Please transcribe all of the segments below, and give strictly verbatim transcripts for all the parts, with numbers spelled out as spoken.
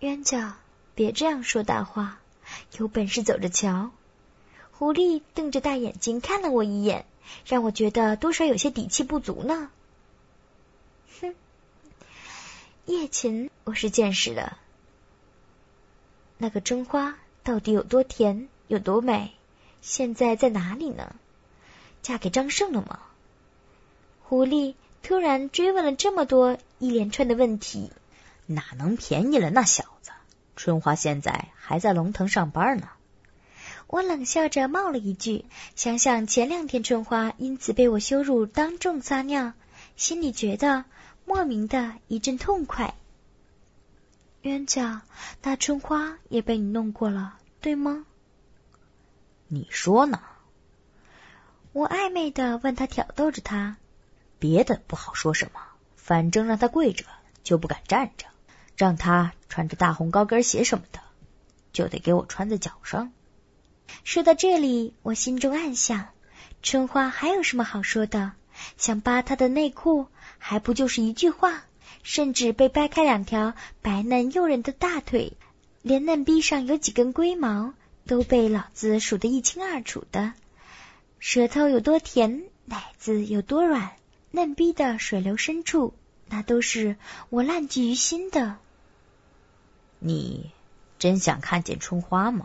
冤家，别这样说大话，有本事走着瞧。狐狸瞪着大眼睛看了我一眼，让我觉得多少有些底气不足呢。哼，夜勤我是见识了。那个春花到底有多甜，有多美，现在在哪里呢？嫁给张胜了吗？狐狸突然追问了这么多一连串的问题。 哪能便宜了那小子？春花现在还在龙腾上班呢。 我冷笑着冒了一句，想想前两天春花因此被我羞辱当众撒尿，心里觉得莫名的一阵痛快。冤家，那春花也被你弄过了，对吗？ 你说呢？ 我暧昧的问他，挑逗着他。 别的不好说什么，反正让他跪着就不敢站着，让他穿着大红高跟鞋什么的，就得给我穿在脚上。 说到这里，我心中暗想，春花还有什么好说的？想扒他的内裤，还不就是一句话，甚至被掰开两条白嫩诱人的大腿，连嫩逼上有几根龟毛都被老子数得一清二楚的。舌头有多甜，奶子有多软，嫩逼的水流深处，那都是我烂记于心的。 你真想看见春花吗？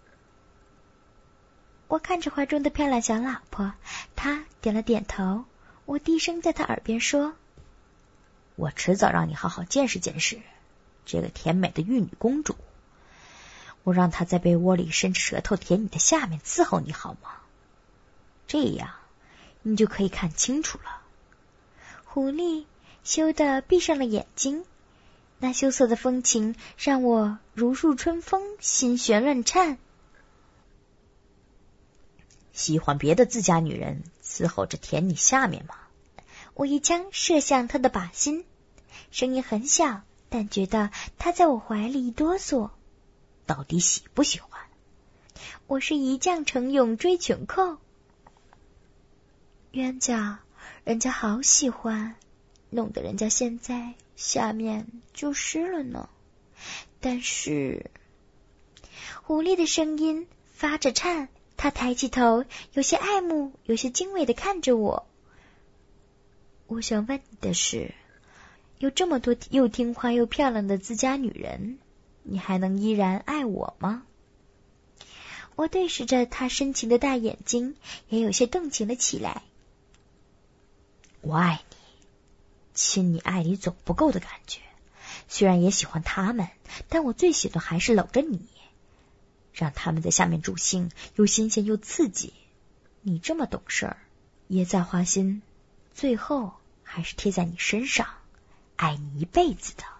我看着怀中的漂亮小老婆，她点了点头。我低声在她耳边说， 我迟早让你好好见识见识这个甜美的玉女公主，我让她在被窝里伸着舌头舔你的下面伺候你好吗？这样你就可以看清楚了。 狐狸羞得闭上了眼睛，那羞涩的风情让我如入春风，心弦乱颤。 喜欢别的自家女人伺候着舔你下面吗？ 我一枪射向他的靶心，声音很小，但觉得他在我怀里一哆嗦。 到底喜不喜欢？ 我是一将成勇追裙扣。冤家，人家好喜欢，弄得人家现在下面就湿了呢。但是，狐狸的声音发着颤，他抬起头，有些爱慕，有些敬畏地看着我。我想问你的是，有这么多又听话又漂亮的自家女人，你还能依然爱我吗？我对视着他深情的大眼睛，也有些动情了起来。 我爱你，亲你爱你总不够的感觉。虽然也喜欢他们，但我最喜欢还是搂着你，让他们在下面助兴，又新鲜又刺激。你这么懂事儿，也在花心，最后还是贴在你身上，爱你一辈子的。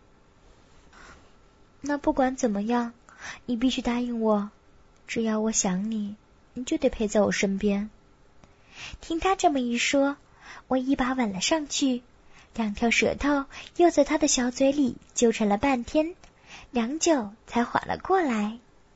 那不管怎么样，你必须答应我，只要我想你，你就得陪在我身边。听他这么一说，我一把吻了上去，两条舌头又在他的小嘴里纠缠了半天，良久才缓了过来。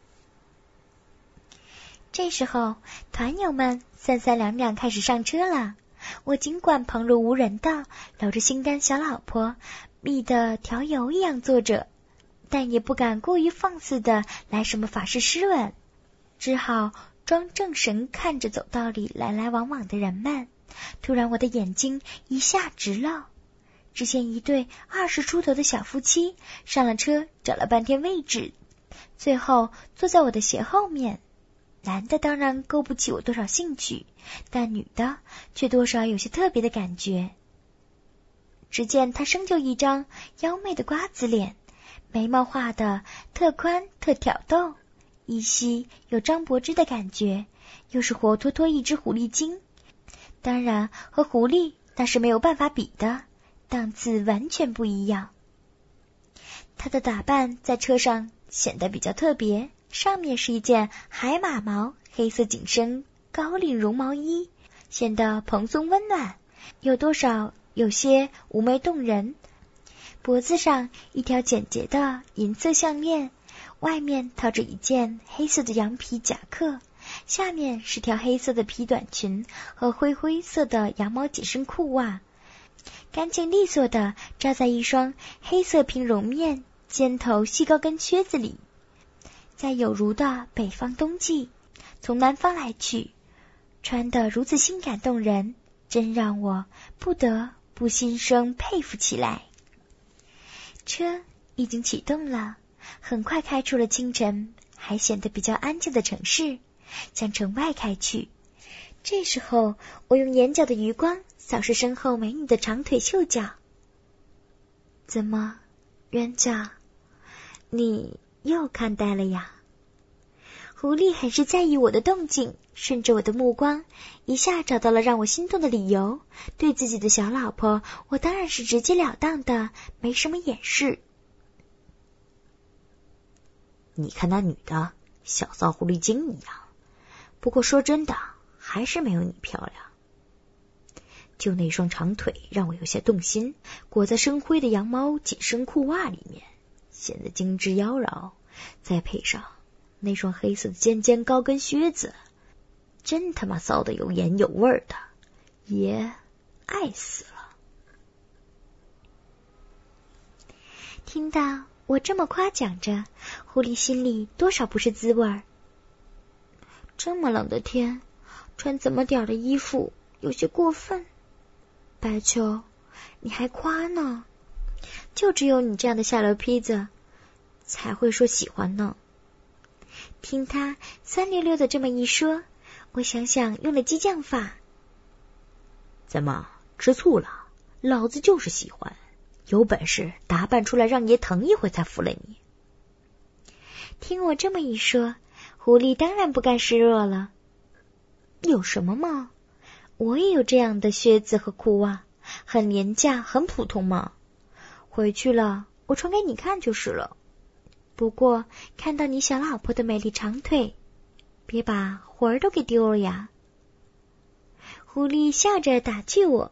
这时候，团友们三三两两开始上车了。我尽管旁若无人的搂着心肝小老婆，密的调油一样坐着，但也不敢过于放肆的来什么法式湿吻，只好装正神看着走道里来来往往的人们。突然我的眼睛一下直了，只见一对二十出头的小夫妻上了车，找了半天位置，最后坐在我的斜后面。男的当然勾不起我多少兴趣，但女的却多少有些特别的感觉。只见她生就一张妖媚的瓜子脸，眉毛画的特宽特挑逗，依稀有张柏芝的感觉，又是活脱脱一只狐狸精。当然和狐狸那是没有办法比的，档次完全不一样。她的打扮在车上显得比较特别，上面是一件海马毛黑色紧身高领绒毛衣，显得蓬松温暖，有多少有些妩媚动人。脖子上一条简洁的银色项链，外面套着一件黑色的羊皮夹克，下面是条黑色的皮短裙和灰灰色的羊毛紧身裤袜，干净利索的扎在一双黑色平绒面尖头细高跟靴子里。在有如的北方冬季，从南方来去，穿得如此性感动人，真让我不得不心生佩服起来。车已经启动了，很快开出了清晨还显得比较安静的城市，向城外开去。这时候，我用眼角的余光扫视身后美女的长腿秀脚。怎么，冤家，你又看呆了呀？狐狸很是在意我的动静，顺着我的目光，一下找到了让我心动的理由。对自己的小老婆，我当然是直截了当的，没什么掩饰。 你看那女的，小骚狐狸精一样，不过说真的，还是没有你漂亮。就那双长腿让我有些动心，裹在深灰的羊毛紧身裤袜里面，显得精致妖娆，再配上那双黑色的尖尖高跟靴子，真他妈骚的有盐有味的，也爱死了。 听到我这么夸奖着，狐狸心里多少不是滋味儿。这么冷的天，穿这么点儿的衣服有些过分。白秋，你还夸呢？就只有你这样的下流坯子才会说喜欢呢。听他酸溜溜的这么一说，我想想用了激将法。 怎么吃醋了？老子就是喜欢，有本事打扮出来让爷疼一回才服了你。 听我这么一说，狐狸当然不甘示弱了。有什么嘛？我也有这样的靴子和裤袜，很廉价，很普通嘛。回去了，我穿给你看就是了。不过看到你小老婆的美丽长腿，别把魂儿都给丢了呀。狐狸笑着打趣我。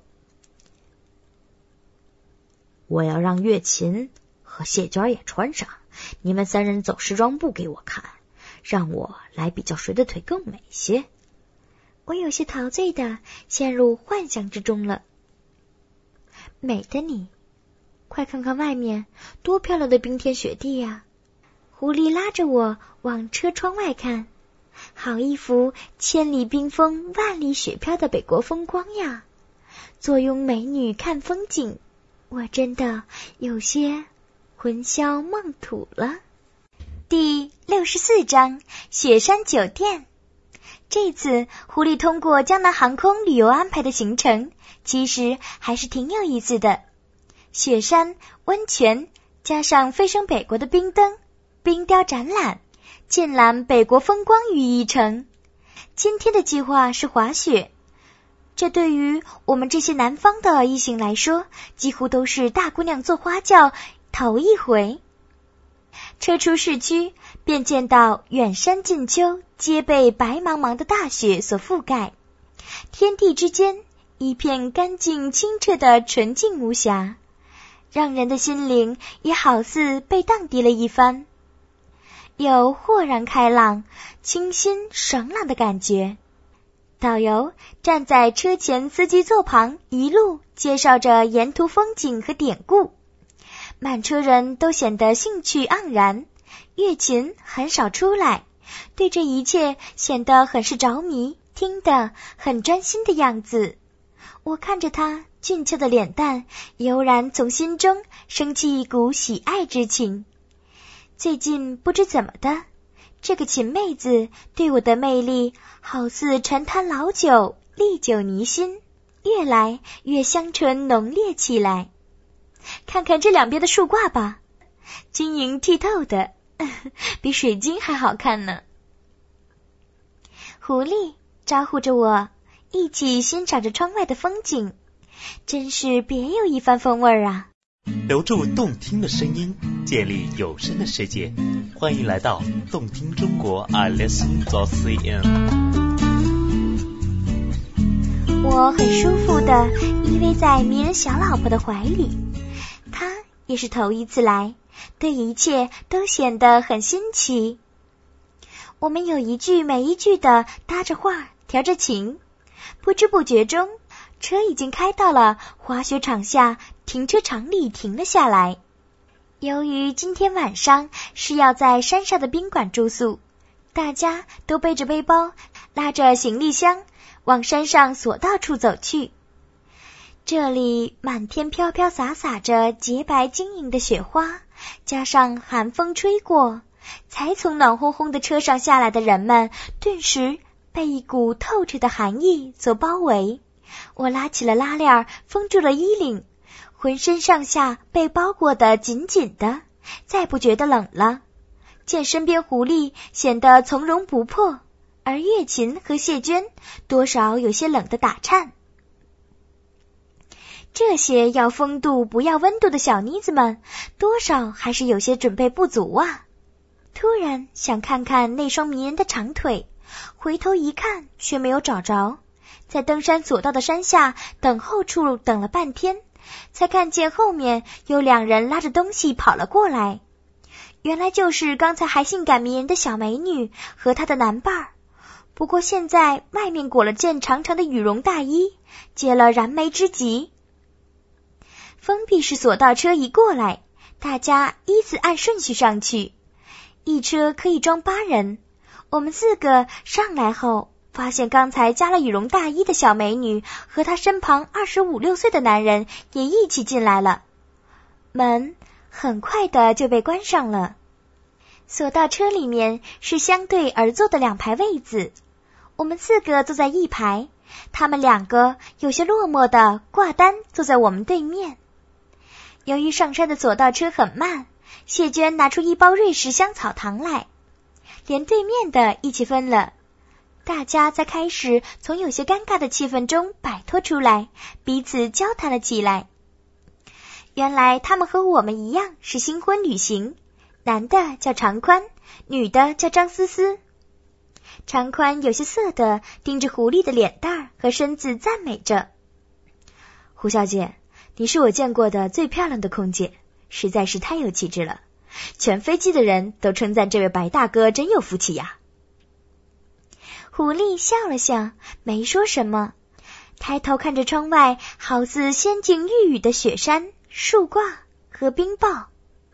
我要让月琴和谢娟也穿上，你们三人走时装部给我看，让我来比较谁的腿更美些。 我有些陶醉的陷入幻想之中了。美的你，快看看外面多漂亮的冰天雪地呀！狐狸拉着我往车窗外看，好一幅千里冰封万里雪飘的北国风光呀！坐拥美女看风景，我真的有些魂销梦吐了。第六十四章，雪山酒店。这次狐狸通过江南航空旅游安排的行程，其实还是挺有意思的。雪山、温泉，加上飞升北国的冰灯、冰雕展览，尽览北国风光于一城。今天的计划是滑雪，这对于我们这些南方的异性来说，几乎都是大姑娘坐花轿头一回。车出市区，便见到远山近秋，皆被白茫茫的大雪所覆盖，天地之间一片干净清澈的纯净无瑕，让人的心灵也好似被荡涤了一番，有豁然开朗、清新爽朗的感觉。导游站在车前司机座旁，一路介绍着沿途风景和典故，满车人都显得兴趣盎然，月琴很少出来，对这一切显得很是着迷，听得很专心的样子。我看着他俊俏的脸蛋，悠然从心中升起一股喜爱之情。最近不知怎么的，这个秦妹子对我的魅力好似沉滩老酒，历久弥新，越来越香醇浓烈起来。看看这两边的树挂吧，晶莹剔透的，比水晶还好看呢。狐狸招呼着我一起欣赏着窗外的风景，真是别有一番风味啊。 留住动听的声音，建立有声的世界，欢迎来到动听中国 I listen dot C N。 我很舒服地依偎在迷人小老婆的怀里，她也是头一次来，对一切都显得很新奇。我们有一句没一句地搭着话调着情，不知不觉中车已经开到了滑雪场下停车场里停了下来。 由于今天晚上是要在山上的宾馆住宿，大家都背着背包，拉着行李箱，往山上索道处走去。这里满天飘飘洒洒着洁白晶莹的雪花，加上寒风吹过，才从暖烘烘的车上下来的人们顿时被一股透彻的寒意所包围。我拉起了拉链，封住了衣领，浑身上下被包裹得紧紧的，再不觉得冷了。见身边狐狸显得从容不迫，而月琴和谢娟多少有些冷得打颤。这些要风度不要温度的小妮子们，多少还是有些准备不足啊。突然想看看那双迷人的长腿，回头一看却没有找着，在登山索道的山下等候处等了半天，才看见后面有两人拉着东西跑了过来。原来就是刚才还性感迷人的小美女和她的男伴儿，不过现在外面裹了件长长的羽绒大衣，解了燃眉之急。封闭式索道车一过来，大家依次按顺序上去，一车可以装八人。我们四个上来后，发现刚才加了羽绒大衣的小美女和她身旁二十五六岁的男人也一起进来了。门很快的就被关上了。索道车里面是相对而坐的两排位子，我们四个坐在一排，他们两个有些落寞的挂单坐在我们对面。由于上山的索道车很慢，谢娟拿出一包瑞士香草糖来，连对面的一起分了。大家才开始从有些尴尬的气氛中摆脱出来，彼此交谈了起来。原来他们和我们一样是新婚旅行，男的叫长宽，女的叫张思思。长宽有些色的盯着狐狸的脸蛋儿和身子赞美着：胡小姐，你是我见过的最漂亮的空姐，实在是太有气质了，全飞机的人都称赞这位白大哥真有福气呀。狐狸笑了笑，没说什么，抬头看着窗外好似仙境玉宇的雪山、树挂和冰雹。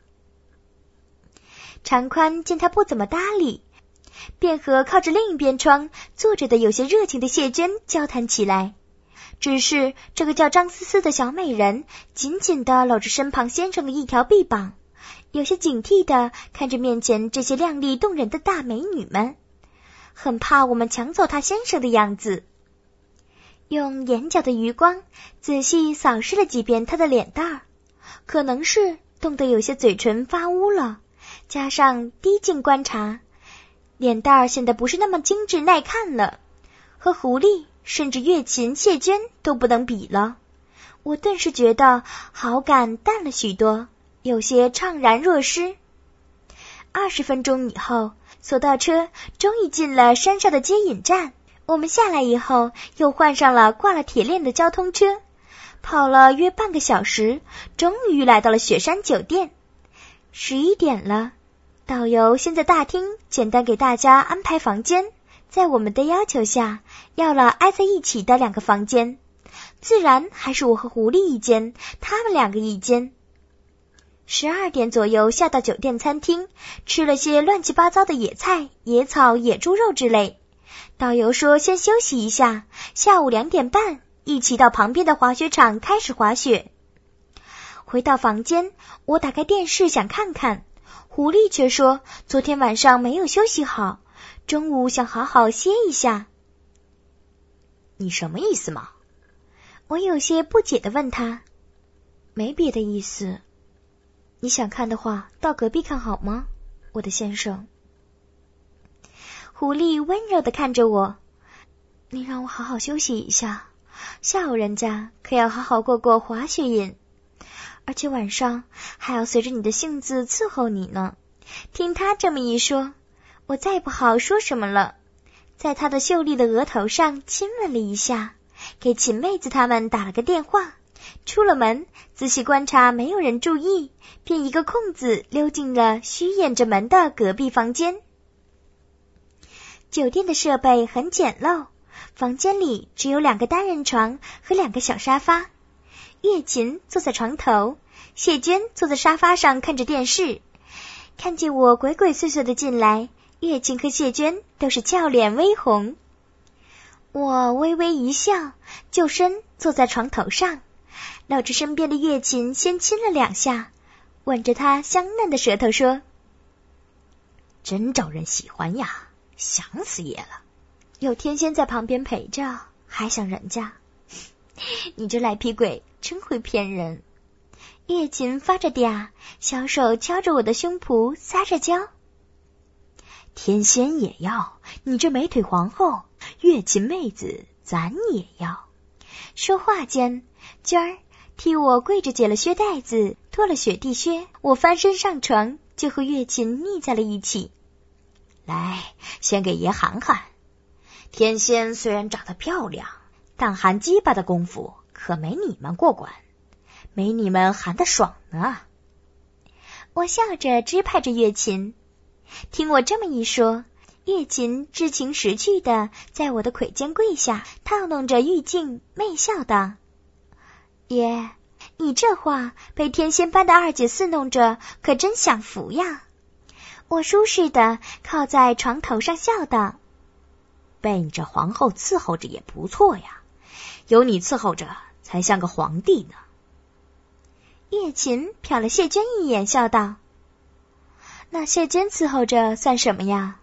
长宽见他不怎么搭理，便和靠着另一边窗坐着的有些热情的谢娟交谈起来。只是这个叫张思思的小美人紧紧地搂着身旁先生的一条臂膀，有些警惕地看着面前这些靓丽动人的大美女们，很怕我们抢走她先生的样子。用眼角的余光仔细扫视了几遍她的脸蛋儿，可能是冻得有些嘴唇发乌了，加上低镜观察，脸蛋儿显得不是那么精致耐看了，和狐狸甚至月琴、谢娟都不能比了。我顿时觉得好感淡了许多，有些怅然若失。二十分钟以后，索道车终于进了山上的接引站。我们下来以后，又换上了挂了铁链的交通车，跑了约半个小时，终于来到了雪山酒店。十一点了，导游先在大厅简单给大家安排房间，在我们的要求下，要了挨在一起的两个房间，自然还是我和狐狸一间，他们两个一间。十二点左右下到酒店餐厅，吃了些乱七八糟的野菜、野草、野猪肉之类。导游说先休息一下，下午两点半一起到旁边的滑雪场开始滑雪。回到房间，我打开电视想看看，狐狸却说昨天晚上没有休息好，中午想好好歇一下。 你什么意思嘛？ 我有些不解地问他。 没别的意思，你想看的话，到隔壁看好吗，我的先生？ 狐狸温柔地看着我，你让我好好休息一下，下午人家可要好好过过滑雪瘾，而且晚上还要随着你的性子伺候你呢。听他这么一说，我再不好说什么了，在他的秀丽的额头上亲吻了一下，给秦妹子他们打了个电话，出了门，仔细观察没有人注意，便一个空子溜进了虚掩着门的隔壁房间。酒店的设备很简陋，房间里只有两个单人床和两个小沙发。月琴坐在床头， 谢娟坐在沙发上看着电视，看见我鬼鬼祟祟的进来，月琴和谢娟都是俏脸微红。我微微一笑，就身坐在床头上，搂着身边的月琴先亲了两下，吻着她香嫩的舌头说： 真招人喜欢呀，想死爷了。 有天仙在旁边陪着，还想人家？你这赖皮鬼真会骗人。月琴发着嗲，小手敲着我的胸脯撒着娇。 天仙也要，你这美腿皇后，月琴妹子咱也要。 说话间，娟儿替我跪着解了靴带子，脱了雪地靴，我翻身上床，就和月琴腻在了一起。 来，先给爷喊喊。天仙虽然长得漂亮，但含鸡巴的功夫可没你们过关，没你们含得爽呢。 我笑着支拍着月琴，听我这么一说，月琴知情识趣的在我的腿间跪下，套弄着玉镜，媚笑道：爷，你这话被天仙般的二姐伺弄着，可真享福呀。我舒适的靠在床头上笑道： 被你这皇后伺候着也不错呀，有你伺候着才像个皇帝呢。 月琴瞟了谢娟一眼，笑道：那谢娟伺候着算什么呀？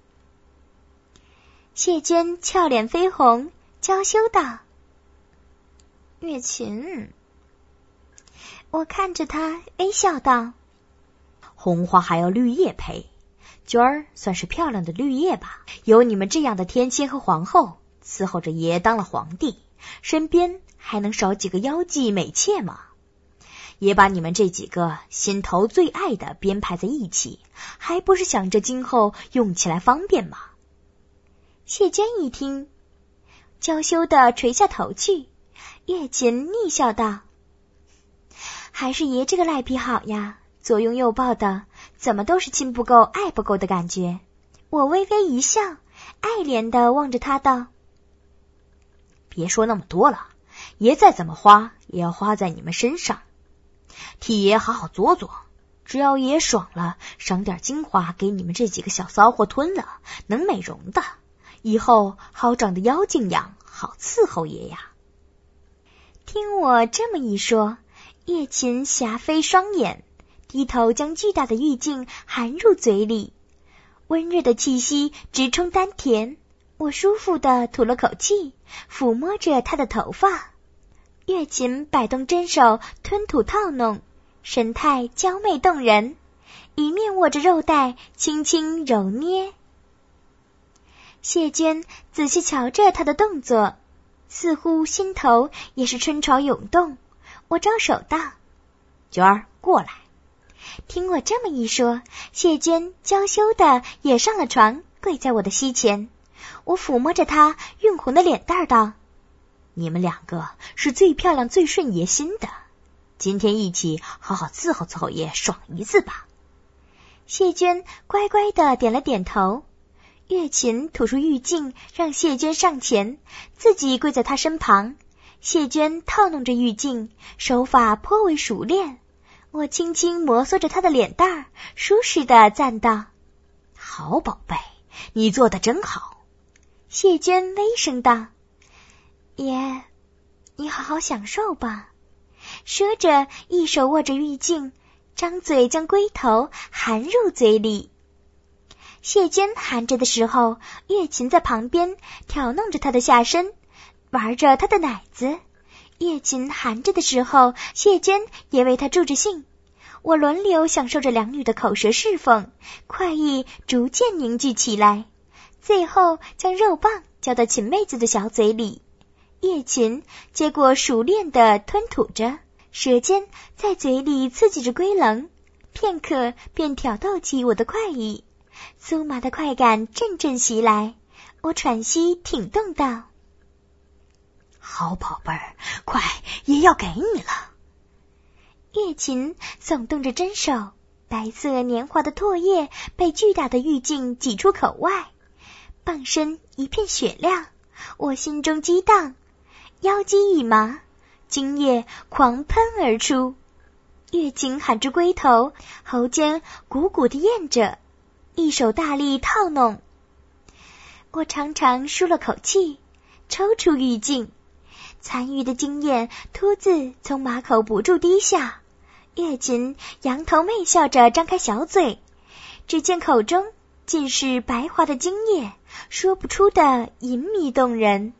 谢娟俏脸绯红，娇羞道：月琴。我看着她微笑道： 红花还要绿叶陪，娟儿算是漂亮的绿叶吧。有你们这样的天仙和皇后伺候着爷当了皇帝，身边还能少几个妖姬美妾吗？也把你们这几个心头最爱的编排在一起，还不是想着今后用起来方便吗？ 谢娟一听，娇羞的垂下头去。月琴睨笑道：还是爷这个赖皮好呀，左拥右抱的，怎么都是亲不够爱不够的感觉。我微微一笑，爱怜的望着他道： 别说那么多了，爷再怎么花也要花在你们身上，替爷好好做做，只要爷爽了，赏点精华给你们这几个小骚货吞了，能美容的，以后好长得妖精样，好伺候爷呀。 听我这么一说，月琴霞飞双眼，低头将巨大的玉镜含入嘴里，温热的气息直冲丹田。我舒服地吐了口气，抚摸着她的头发。月琴摆动真手吞吐套弄，神态娇媚动人，一面握着肉带轻轻揉捏。谢娟仔细瞧着她的动作，似乎心头也是春潮涌动。我招手道： 娟儿过来。 听我这么一说，谢娟娇羞的也上了床，跪在我的膝前。我抚摸着她晕红的脸蛋道： 你们两个是最漂亮最顺爷心的，今天一起好好伺候伺候爷爽一次吧。 谢娟乖乖的点了点头。月琴吐出玉镜，让谢娟上前，自己跪在她身旁。谢娟套弄着玉镜，手法颇为熟练。我轻轻摩挲着她的脸蛋儿，舒适的赞道： 好宝贝，你做得真好。 谢娟微声道：爷，你好好享受吧。说着一手握着玉镜，张嘴将龟头含入嘴里。谢娟含着的时候，月琴在旁边挑弄着她的下身，玩着她的奶子。月琴含着的时候，谢娟也为她助着兴。我轮流享受着两女的口舌侍奉，快意逐渐凝聚起来，最后将肉棒交到秦妹子的小嘴里。月琴接过熟练地吞吐着，舌尖在嘴里刺激着龟棱，片刻便挑逗起我的快意。酥麻的快感阵阵袭来，我喘息挺动道： 好宝贝儿，快，也要给你了。 月琴耸动着真手，白色年华的唾液被巨大的玉镜挤出口外，棒身一片雪亮。我心中激荡，腰肌一麻，精液狂喷而出。 月琴喊着龟头，喉间鼓鼓地咽着，一手大力套弄。我常常舒了口气，抽出玉镜，残余的精液突自从马口不住滴下。月琴扬头媚笑着张开小嘴，只见口中尽是白滑的精液，说不出的淫靡动人。